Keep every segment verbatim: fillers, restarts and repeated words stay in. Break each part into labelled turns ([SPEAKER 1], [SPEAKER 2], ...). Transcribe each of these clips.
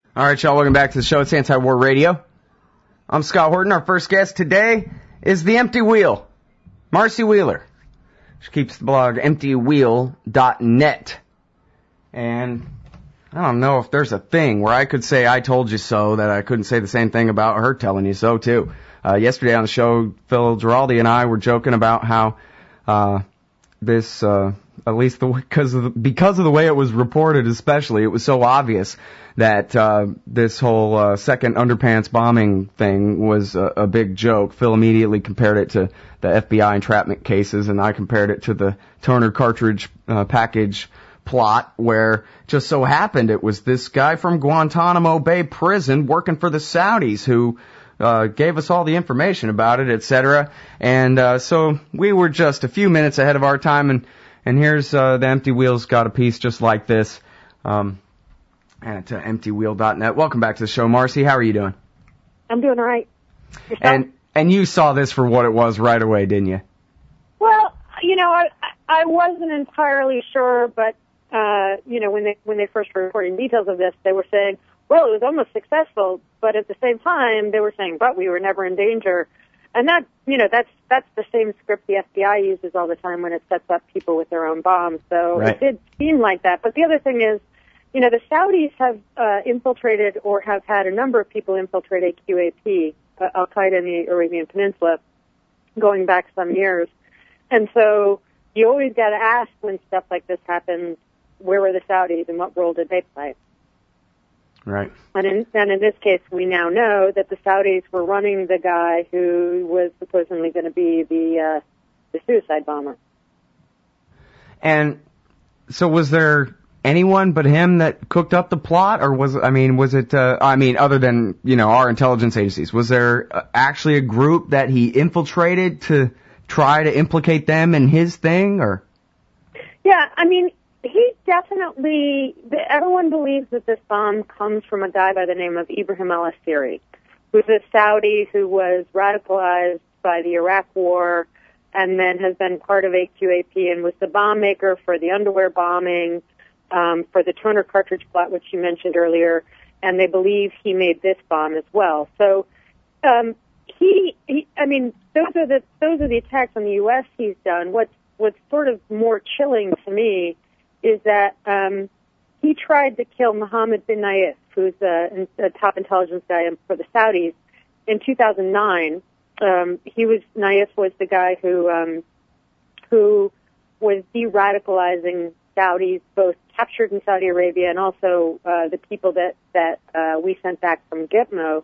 [SPEAKER 1] All right, y'all, welcome back to the show. It's Anti-War Radio. I'm Scott Horton. Our first guest today is the Empty Wheel, Marcy Wheeler. She keeps the blog empty wheel dot net. And I don't know if there's a thing where I could say I told you so that I couldn't say the same thing about her telling you so, too. Uh, yesterday on the show, Phil Giraldi and I were joking about how uh this, uh at least the, because of the, because of the way it was reported especially, it was so obvious that uh this whole uh, second underpants bombing thing was a, a big joke. Phil immediately compared it to the F B I entrapment cases, and I compared it to the toner cartridge uh, package plot, where just so happened it was this guy from Guantanamo Bay prison working for the Saudis who uh gave us all the information about it, et cetera. And uh so we were just a few minutes ahead of our time, and and here's uh the Empty Wheel's got a piece just like this um at uh, empty wheel dot net. Welcome back to the show, Marcy. How are you doing?
[SPEAKER 2] I'm doing all right. Yourself?
[SPEAKER 1] And and you saw this for what it was right away, didn't you?
[SPEAKER 2] Well, you know, I I wasn't entirely sure, but uh, you know, when they when they first were reporting details of this, they were saying, well, it was almost successful, but at the same time, they were saying, but we were never in danger. And that, you know, that's that's the same script the F B I uses all the time when it sets up people with their own bombs. So
[SPEAKER 1] right.
[SPEAKER 2] It did seem like that. But the other thing is, you know, the Saudis have uh, infiltrated or have had a number of people infiltrate A Q A P, uh, Al-Qaeda in the Arabian Peninsula, going back some years. And so you always got to ask when stuff like this happens, where were the Saudis and what role did they play?
[SPEAKER 1] Right.
[SPEAKER 2] And in, and in this case, we now know that the Saudis were running the guy who was supposedly going to be the uh, the suicide bomber.
[SPEAKER 1] And so was there anyone but him that cooked up the plot, or was, I mean, was it, uh, I mean, other than, you know, our intelligence agencies, was there uh, actually a group that he infiltrated to try to implicate them in his thing, or?
[SPEAKER 2] Yeah, I mean, he definitely, everyone believes that this bomb comes from a guy by the name of Ibrahim al-Asiri, who's a Saudi who was radicalized by the Iraq War and then has been part of A Q A P and was the bomb maker for the underwear bombing, um, for the toner cartridge plot, which you mentioned earlier, and they believe he made this bomb as well. So, um, he, he, I mean, those are the, those are the attacks on the U S he's done. What's, what's sort of more chilling to me is that um, he tried to kill Mohammed bin Nayef, who's a, a top intelligence guy for the Saudis, in two thousand nine. Um, he was Nayef was the guy who um, who was de-radicalizing Saudis, both captured in Saudi Arabia and also uh, the people that that uh, we sent back from Gitmo,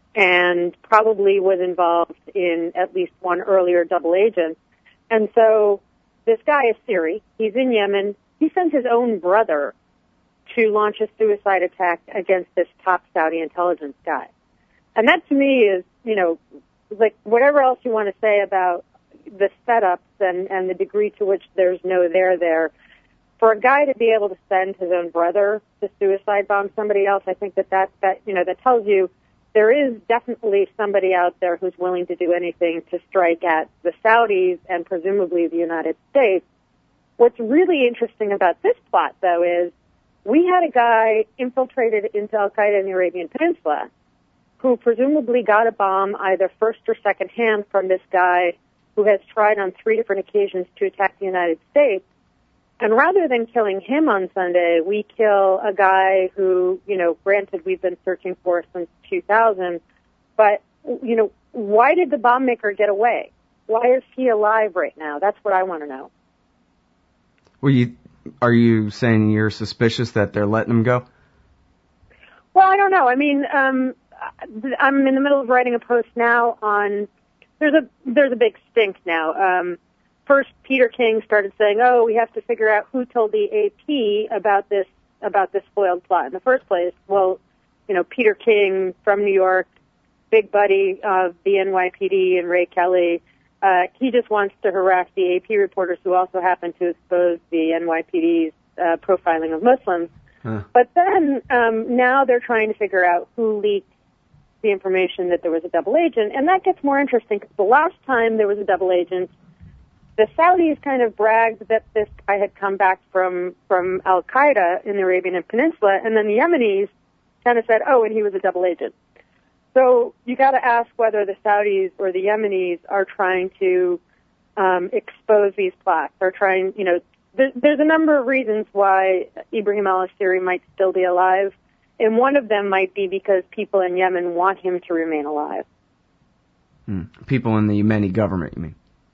[SPEAKER 2] and probably was involved in at least one earlier double agent. And so this guy is Siri. He's in Yemen. He sent his own brother to launch a suicide attack against this top Saudi intelligence guy. And that to me is, you know, like whatever else you want to say about the setups and, and the degree to which there's no there there, for a guy to be able to send his own brother to suicide bomb somebody else, I think that that, that you know, that tells you there is definitely somebody out there who's willing to do anything to strike at the Saudis and presumably the United States. What's really interesting about this plot, though, is we had a guy infiltrated into Al-Qaeda in the Arabian Peninsula who presumably got a bomb either first or second hand from this guy who has tried on three different occasions to attack the United States. And rather than killing him on Sunday, we kill a guy who, you know, granted we've been searching for since two thousand, but, you know, why did the bomb maker get away? Why is he alive right now? That's what I want to know.
[SPEAKER 1] Well, you, are you saying you're suspicious that they're letting him go?
[SPEAKER 2] Well, I don't know. I mean, um, I'm in the middle of writing a post now on, there's a, there's a big stink now. Um, first, Peter King started saying, oh, we have to figure out who told the A P about this, about this foiled plot in the first place. Well, you know, Peter King from New York, big buddy of the N Y P D and Ray Kelly, Uh, he just wants to harass the A P reporters who also happen to expose the N Y P D's uh, profiling of Muslims. Huh. But then um, now they're trying to figure out who leaked the information that there was a double agent, and that gets more interesting because the last time there was a double agent, the Saudis kind of bragged that this guy had come back from from Al-Qaeda in the Arabian Peninsula, and then the Yemenis kind of said, oh, and he was a double agent. So you got to ask whether the Saudis or the Yemenis are trying to um, expose these plots. Or trying, you know, there, there's a number of reasons why Ibrahim al-Asiri might still be alive, and one of them might be because people in Yemen want him to remain alive.
[SPEAKER 1] Hmm. People in the Yemeni government, you mean?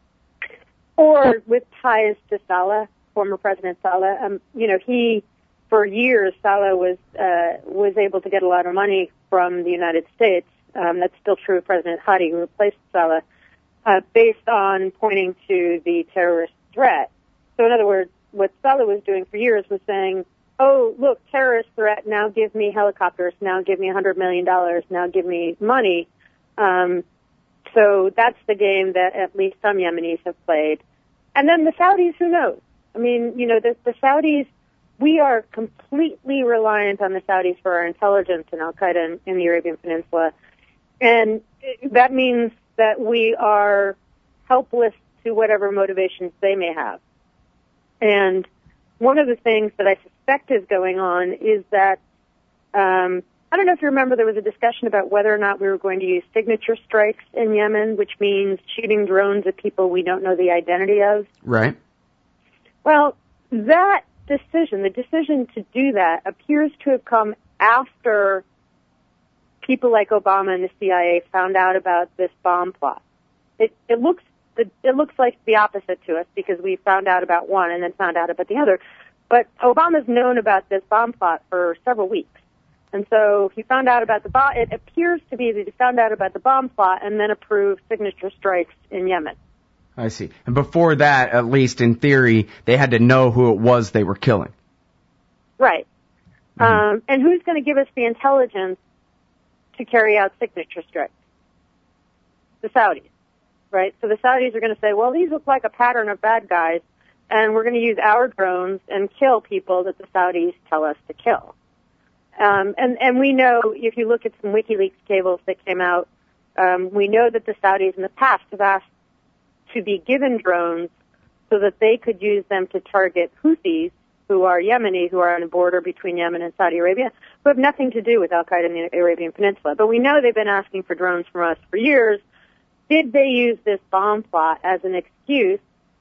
[SPEAKER 2] Or with ties to Saleh, former President Saleh. Um, you know, he, for years, Saleh was uh, was able to get a lot of money from the United States. Um, that's still true of President Hadi, who replaced Saleh, uh, based on pointing to the terrorist threat. So in other words, what Saleh was doing for years was saying, oh, look, terrorist threat, now give me helicopters, now give me one hundred million dollars, now give me money. Um, so that's the game that at least some Yemenis have played. And then the Saudis, who knows? I mean, you know, the, the Saudis, we are completely reliant on the Saudis for our intelligence in Al-Qaeda in, in the Arabian Peninsula. And that means that we are helpless to whatever motivations they may have. And one of the things that I suspect is going on is that, um, I don't know if you remember, there was a discussion about whether or not we were going to use signature strikes in Yemen, which means shooting drones at people we don't know the identity of.
[SPEAKER 1] Right.
[SPEAKER 2] Well, that decision, the decision to do that, appears to have come after people like Obama and the C I A found out about this bomb plot. It, it looks it looks like the opposite to us because we found out about one and then found out about the other. But Obama's known about this bomb plot for several weeks. And so he found out about the bomb. It appears to be that he found out about the bomb plot and then approved signature strikes in Yemen.
[SPEAKER 1] I see. And before that, at least in theory, they had to know who it was they were killing.
[SPEAKER 2] Right.
[SPEAKER 1] Mm-hmm.
[SPEAKER 2] Um, and who's going to give us the intelligence to carry out signature strikes? The Saudis, right? So the Saudis are going to say, well, these look like a pattern of bad guys, and we're going to use our drones and kill people that the Saudis tell us to kill. Um, and, and we know, if you look at some WikiLeaks cables that came out, um, we know that the Saudis in the past have asked to be given drones so that they could use them to target Houthis, who are Yemeni, who are on the border between Yemen and Saudi Arabia, who have nothing to do with Al-Qaeda in the Arabian Peninsula. But we know they've been asking for drones from us for years. Did they use this bomb plot as an excuse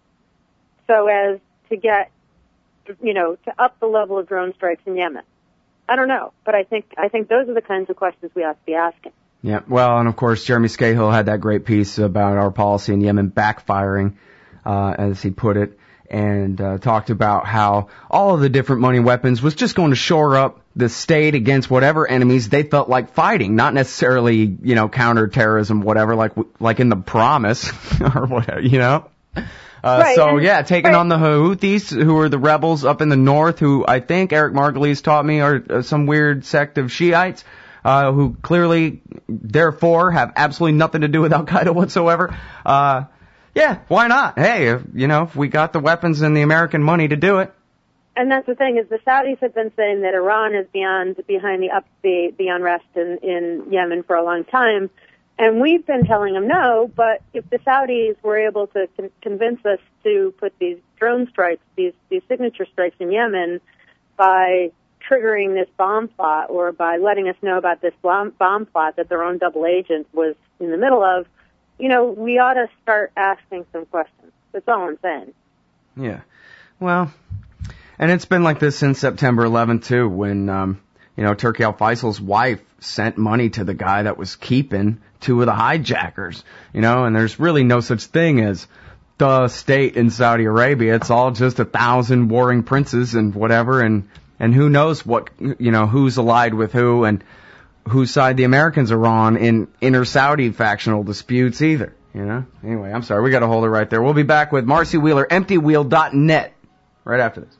[SPEAKER 2] so as to get, you know, to up the level of drone strikes in Yemen? I don't know, but I think I think those are the kinds of questions we ought to be asking.
[SPEAKER 1] Yeah, well, and of course, Jeremy Scahill had that great piece about our policy in Yemen backfiring, uh, as he put it, and uh, talked about how all of the different money weapons was just going to shore up the state against whatever enemies they felt like fighting, not necessarily, you know, counterterrorism, whatever, like like in the Promise or whatever, you know. Uh,
[SPEAKER 2] right,
[SPEAKER 1] so,
[SPEAKER 2] and,
[SPEAKER 1] yeah, taking
[SPEAKER 2] right.
[SPEAKER 1] on the Houthis, who are the rebels up in the north, who I think Eric Margulies taught me are uh, some weird sect of Shiites, uh, who clearly, therefore, have absolutely nothing to do with Al-Qaeda whatsoever. Uh, yeah, why not? Hey, if, you know, if we got the weapons and the American money to do it.
[SPEAKER 2] And that's the thing, is the Saudis have been saying that Iran is beyond, behind the up, the, the unrest in, in Yemen for a long time. And we've been telling them no, but if the Saudis were able to con- convince us to put these drone strikes, these, these signature strikes in Yemen by triggering this bomb plot or by letting us know about this bomb, bomb plot that their own double agent was in the middle of, you know, we ought to start asking some questions. That's all I'm saying.
[SPEAKER 1] Yeah. Well, and it's been like this since September eleventh, too, when, um, you know, Turki al-Faisal's wife sent money to the guy that was keeping two of the hijackers, you know, and there's really no such thing as the state in Saudi Arabia. It's all just a thousand warring princes and whatever, and, and who knows what, you know, who's allied with who and whose side the Americans are on in inter-Saudi factional disputes either, you know. Anyway, I'm sorry, we got to hold it right there. We'll be back with Marcy Wheeler, empty wheel dot net, right after this.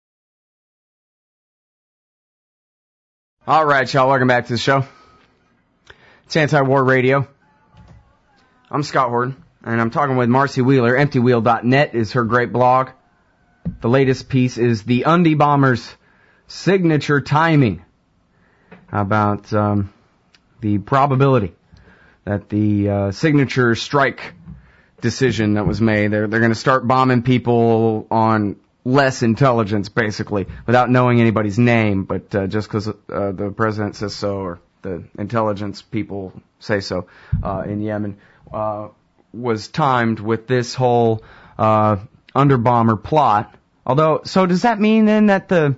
[SPEAKER 1] All right, y'all, welcome back to the show. It's Anti-War Radio. I'm Scott Horton, and I'm talking with Marcy Wheeler. empty wheel dot net is her great blog. The latest piece is the Undie Bombers' signature timing, about um, the probability that the uh, signature strike decision that was made, they're, they're going to start bombing people on less intelligence, basically, without knowing anybody's name, but uh, just because uh, the president says so, or the intelligence people say so, uh, in Yemen, uh, was timed with this whole uh, underbomber plot. Although, so does that mean then that the,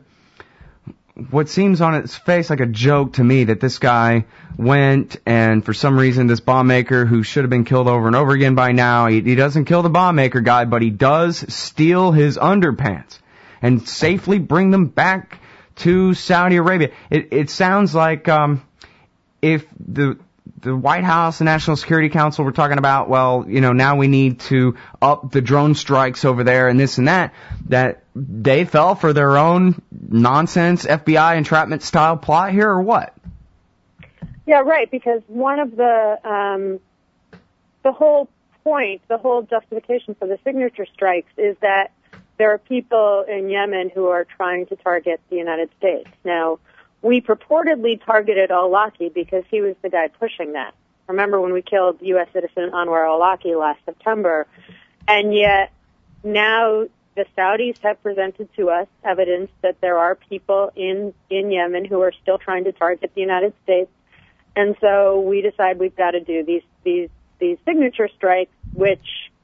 [SPEAKER 1] what seems on its face like a joke to me, that this guy went and for some reason this bomb maker who should have been killed over and over again by now, he, he doesn't kill the bomb maker guy, but he does steal his underpants and safely bring them back to Saudi Arabia. It, it sounds like um, if the the White House and National Security Council were talking about, well, you know, now we need to up the drone strikes over there and this and that, that they fell for their own nonsense F B I entrapment style plot here, or what?
[SPEAKER 2] Yeah, right, because one of the, um, the whole point, the whole justification for the signature strikes is that there are people in Yemen who are trying to target the United States. Now, we purportedly targeted al-Awlaki because he was the guy pushing that. Remember when we killed U S citizen Anwar al-Awlaki last September? And yet now the Saudis have presented to us evidence that there are people in, in Yemen who are still trying to target the United States. And so we decide we've got to do these, these, these signature strikes, which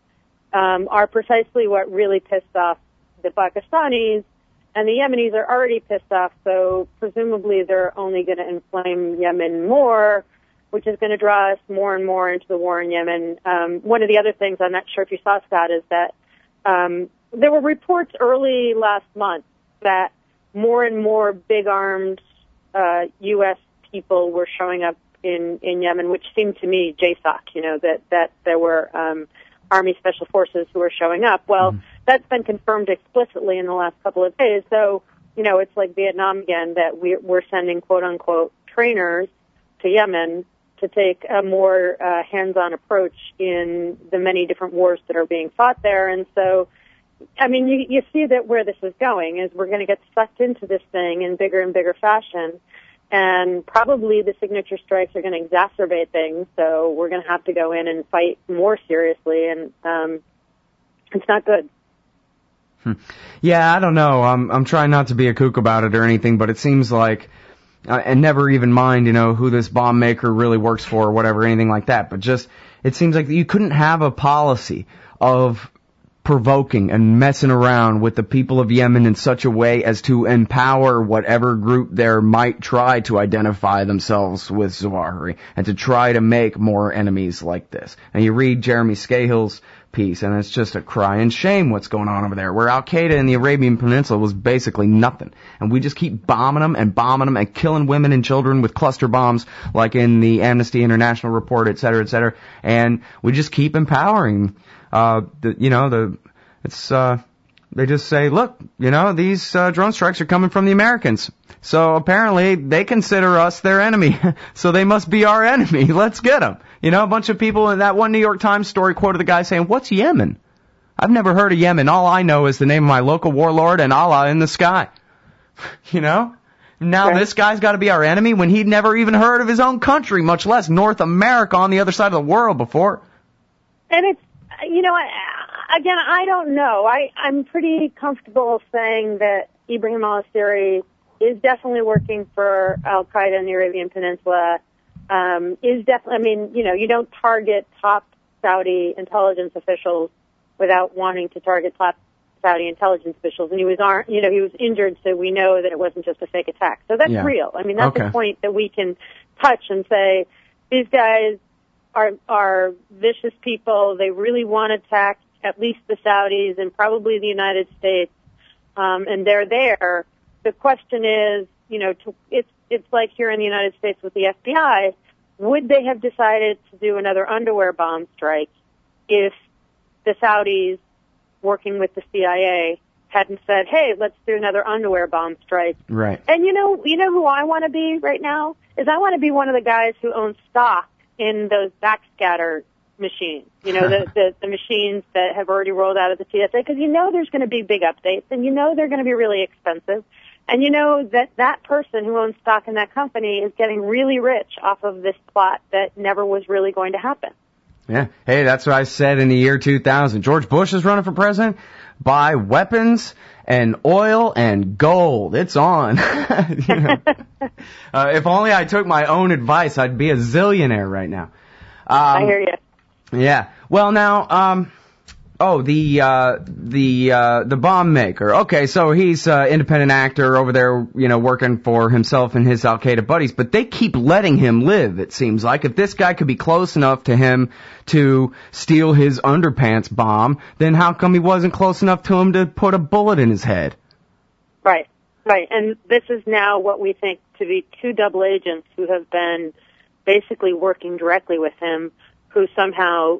[SPEAKER 2] um, are precisely what really pissed off the Pakistanis. And the Yemenis are already pissed off, so presumably they're only going to inflame Yemen more, which is going to draw us more and more into the war in Yemen. Um, one of the other things, I'm not sure if you saw, Scott, is that um, there were reports early last month that more and more big-armed uh, U S people were showing up in, in Yemen, which seemed to me J SOC, you know, that, that there were um, Army Special Forces who were showing up. Well, mm. that's been confirmed explicitly in the last couple of days. So, you know, it's like Vietnam again, that we're, we're sending quote-unquote trainers to Yemen to take a more uh, hands-on approach in the many different wars that are being fought there. And so, I mean, you, you see that where this is going is we're going to get sucked into this thing in bigger and bigger fashion. And probably the signature strikes are going to exacerbate things, so we're going to have to go in and fight more seriously, and um, it's not good.
[SPEAKER 1] Hmm. Yeah, I don't know. I'm I'm trying not to be a kook about it or anything, but it seems like, uh, and never even mind, you know, who this bomb maker really works for or whatever, anything like that. But just, it seems like you couldn't have a policy of provoking and messing around with the people of Yemen in such a way as to empower whatever group there might try to identify themselves with Zawahiri and to try to make more enemies like this. And you read Jeremy Scahill's piece, and it's just a crying shame what's going on over there, where Al-Qaeda in the Arabian Peninsula was basically nothing. And we just keep bombing them and bombing them and killing women and children with cluster bombs, like in the Amnesty International report, et cetera, et cetera. And we just keep empowering Uh, the, you know, the, it's, uh, they just say, look, you know, these, uh, drone strikes are coming from the Americans. So apparently they consider us their enemy. So they must be our enemy. Let's get them. You know, a bunch of people in that one New York Times story quoted the guy saying, what's Yemen? I've never heard of Yemen. All I know is the name of my local warlord and Allah in the sky. You know? Now okay. This guy's got to be our enemy when he'd never even heard of his own country, much less North America on the other side of the world before.
[SPEAKER 2] And it's, you know, I, again, I don't know. I, I'm pretty comfortable saying that Ibrahim al-Asiri is definitely working for Al-Qaeda in the Arabian Peninsula. Um, is definitely, I mean, you know, you don't target top Saudi intelligence officials without wanting to target top Saudi intelligence officials. And he was, you know, he was injured, so we know that it wasn't just a fake attack. So that's yeah. real. I mean, that's okay. a point that we can touch and say, these guys are are vicious people. They really want to attack at least the Saudis and probably the United States, um, and they're there. The question is, you know, to, it's it's like here in the United States with the F B I. Would they have decided to do another underwear bomb strike if the Saudis, working with the C I A, hadn't said, "Hey, let's do another underwear bomb strike"?
[SPEAKER 1] Right.
[SPEAKER 2] And you know, you know who I want to be right now is I want to be one of the guys who owns stock in those backscatter machines, you know, the, the, the machines that have already rolled out of the T S A, because you know there's going to be big updates, and you know they're going to be really expensive, and you know that that person who owns stock in that company is getting really rich off of this plot that never was really going to happen.
[SPEAKER 1] Yeah. Hey, that's what I said in the year two thousand. George Bush is running for president. buy weapons and oil and gold. It's on. You know, uh, if only I took my own advice, I'd be a zillionaire right now. Um,
[SPEAKER 2] I hear you.
[SPEAKER 1] Yeah. Well, now, um, oh, the uh, the uh, the bomb maker. Okay, so he's an uh, independent actor over there, you know, working for himself and his Al Qaeda buddies. But they keep letting him live. It seems like if this guy could be close enough to him to steal his underpants bomb, then how come he wasn't close enough to him to put a bullet in his head?
[SPEAKER 2] Right, right. And this is now what we think to be two double agents who have been basically working directly with him, who somehow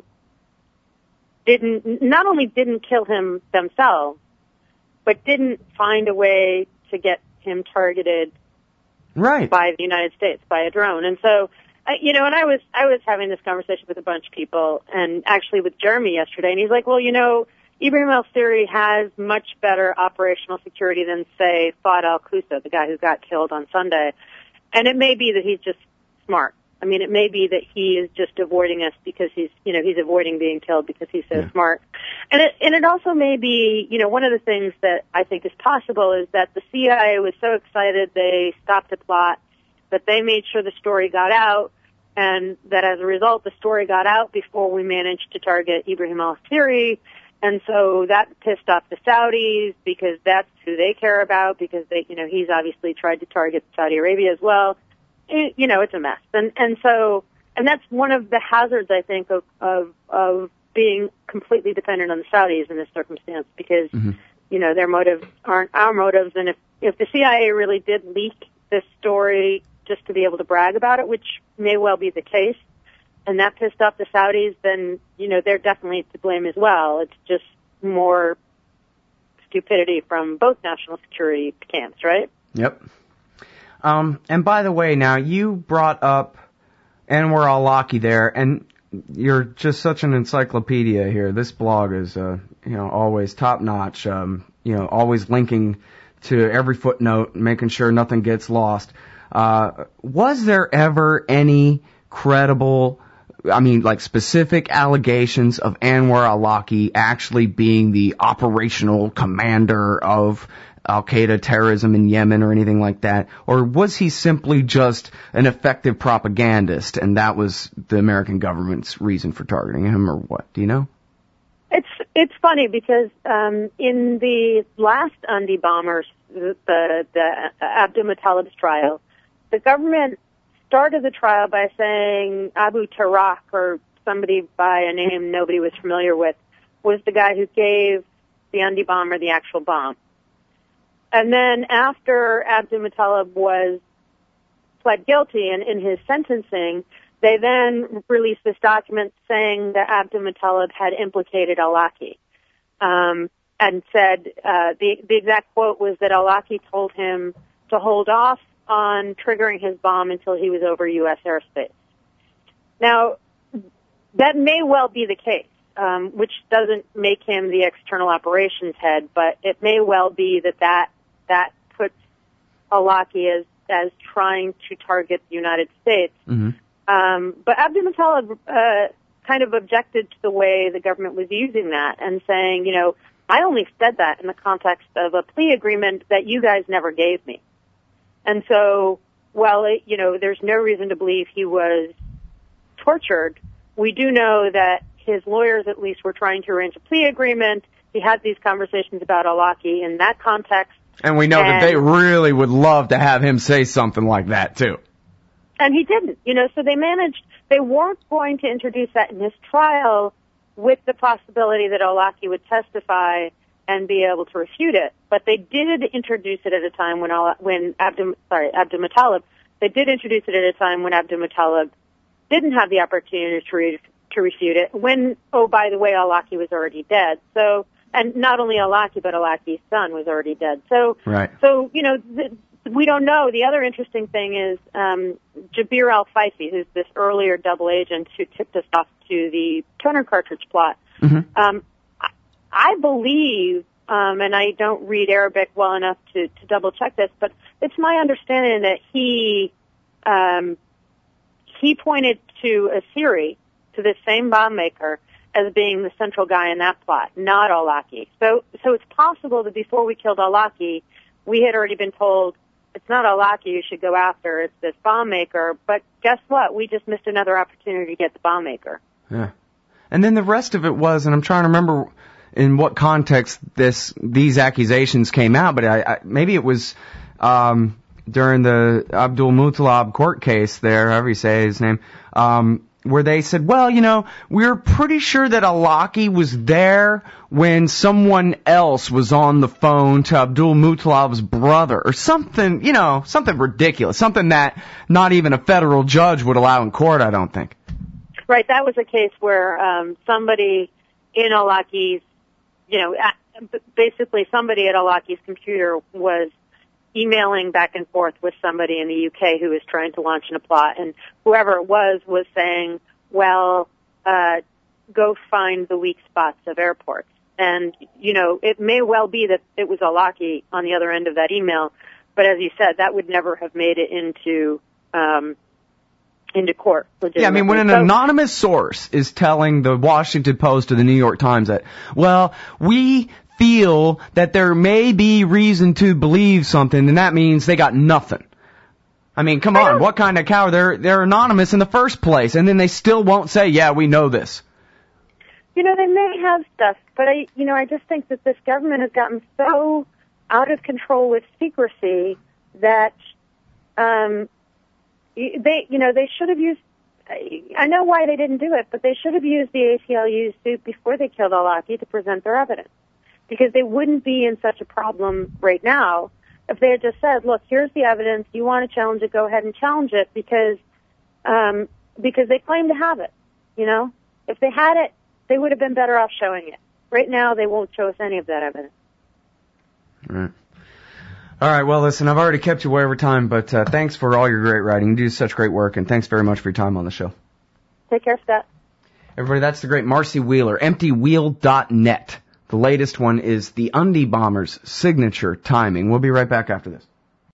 [SPEAKER 2] didn't, not only didn't kill him themselves, but didn't find a way to get him targeted
[SPEAKER 1] right.
[SPEAKER 2] by the United States, by a drone. And so, uh, you know, and I was, I was having this conversation with a bunch of people, and actually with Jeremy yesterday, and he's like, well, you know, Ibrahim al-Siri has much better operational security than, say, Fahd al-Qusa, the guy who got killed on Sunday. And it may be that he's just smart. I mean, it may be that he is just avoiding us because he's, you know, he's avoiding being killed because he's so yeah. smart. And it, and it also may be, you know, one of the things that I think is possible is that the C I A was so excited they stopped the plot, that they made sure the story got out, and that as a result the story got out before we managed to target Ibrahim al-Siri. And so that pissed off the Saudis because that's who they care about, because they, you know, he's obviously tried to target Saudi Arabia as well. It, you know, it's a mess. And, and so, and that's one of the hazards, I think, of, of, of being completely dependent on the Saudis in this circumstance, because, mm-hmm. you know, their motives aren't our motives. And if, if the C I A really did leak this story just to be able to brag about it, which may well be the case, and that pissed off the Saudis, then, you know, they're definitely to blame as well. It's just more stupidity from both national security camps, right?
[SPEAKER 1] Yep. Um, and by the way, now, you brought up Anwar al-Awlaki there, and you're just such an encyclopedia here. This blog is, uh, you know, always top-notch, um, you know, always linking to every footnote, making sure nothing gets lost. Uh, was there ever any credible, I mean, like specific allegations of Anwar al-Awlaki actually being the operational commander of Al-Qaeda terrorism in Yemen or anything like that? Or was he simply just an effective propagandist and that was the American government's reason for targeting him, or what? Do you know?
[SPEAKER 2] It's it's funny because um, in the last Undie bombers, the, the, the Abdul Muttalib's trial, the government started the trial by saying Abu Tarak, or somebody by a name nobody was familiar with, was the guy who gave the Undie bomber the actual bomb. And then after Abdul Muttalib was pled guilty and in his sentencing, they then released this document saying that Abdul Muttalib had implicated al-Awlaki, um, and said, uh, the, the exact quote was that al-Awlaki told him to hold off on triggering his bomb until he was over U S airspace. Now, that may well be the case, um, which doesn't make him the external operations head, but it may well be that that, that puts al-Awlaki as, as trying to target the United States. Mm-hmm. Um, but Abdul Muttalib, uh, kind of objected to the way the government was using that and saying, you know, I only said that in the context of a plea agreement that you guys never gave me. And so, while, it, you know, there's no reason to believe he was tortured, we do know that his lawyers at least were trying to arrange a plea agreement. He had these conversations about al-Awlaki in that context.
[SPEAKER 1] And we know and, that they really would love to have him say something like that, too.
[SPEAKER 2] And he didn't, you know, so they managed, they weren't going to introduce that in his trial with the possibility that al-Awlaki would testify and be able to refute it. But they did introduce it at a time when, when Abdul, sorry, Abdul Muttalib, they did introduce it at a time when Abdul Muttalib didn't have the opportunity to, re, to refute it, when, oh, by the way, al-Awlaki was already dead. So, and not only al-Awlaki, but al-Awlaki's son was already dead. So,
[SPEAKER 1] right.
[SPEAKER 2] so, you know, th- we don't know. The other interesting thing is, um, Jabir al-Faifi, who's this earlier double agent who tipped us off to the toner cartridge plot. Mm-hmm. Um, I believe, um, and I don't read Arabic well enough to, to double check this, but it's my understanding that he, um, he pointed to Asiri, to this same bomb maker, as being the central guy in that plot, not Al-Awlaki. So, so it's possible that before we killed Al-Awlaki, we had already been told, it's not Al-Awlaki you should go after, it's this bomb maker. But guess what? We just missed another opportunity to get the bomb maker.
[SPEAKER 1] Yeah. And then the rest of it was, and I'm trying to remember in what context this these accusations came out, but I, I, maybe it was um, during the Abdul Muttalib court case there, however you say his name, um, where they said, well, you know, we're pretty sure that Al-Awlaki was there when someone else was on the phone to Abdul Muttalib's brother, or something, you know, something ridiculous, something that not even a federal judge would allow in court, I don't think.
[SPEAKER 2] Right, that was a case where um, somebody in Al-Awlaki's, you know, basically somebody at Al-Awlaki's computer was emailing back and forth with somebody in the U K who was trying to launch an plot, and whoever it was was saying, well, uh, go find the weak spots of airports. And, you know, it may well be that it was Al-Awlaki on the other end of that email, but as you said, that would never have made it into um, into court.
[SPEAKER 1] Yeah, I mean, when an
[SPEAKER 2] so,
[SPEAKER 1] anonymous source is telling the Washington Post or the New York Times that, well, we feel that there may be reason to believe something, and that means they got nothing. I mean, come on, what kind of cow? They're they're anonymous in the first place, and then they still won't say, yeah, we know this.
[SPEAKER 2] You know, they may have stuff, but I, you know, I just think that this government has gotten so out of control with secrecy that um, they, you know, they should have used. I know why they didn't do it, but they should have used the A C L U suit before they killed Al-Awlaki to present their evidence, because they wouldn't be in such a problem right now if they had just said, look, here's the evidence, you want to challenge it, go ahead and challenge it, because um, because they claim to have it, you know? If they had it, they would have been better off showing it. Right now, they won't show us any of that evidence.
[SPEAKER 1] Right. All right, well, listen, I've already kept you way over time, but uh, thanks for all your great writing. You do such great work, and thanks very much for your time on the show.
[SPEAKER 2] Take care, Scott.
[SPEAKER 1] Everybody, that's the great Marcy Wheeler, empty wheel dot net. The latest one is the Undie Bombers' signature timing. We'll be right back after this.